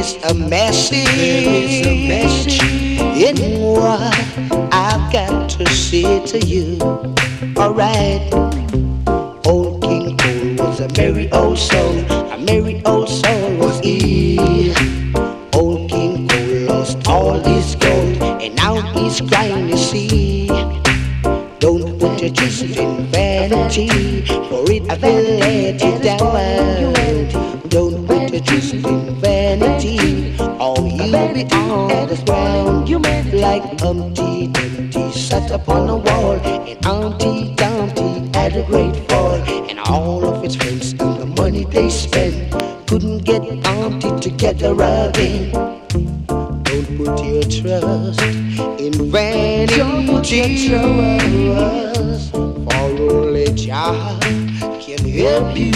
is a message in what I've got to say to you. Alright, old King Cole was a merry old soul, a merry old soul was he. Old King Cole lost all his gold, and now he's crying, you see. Don't put your trust in vanity, for it will let you down. Don't put your trust in vanity, or you'll be on the ground. Like Humpty Dumpty sat upon a wall, and Humpty Dumpty had a great fall, and all of his friends and the money they spent couldn't get Humpty together again. Don't put your trust in vanity, for only Jah can help you